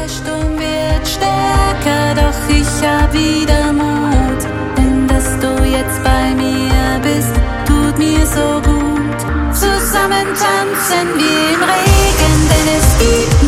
Der Sturm wird stärker, doch ich hab wieder Mut. Denn dass du jetzt bei mir bist, tut mir so gut. Zusammen tanzen wir im Regen, denn es gibt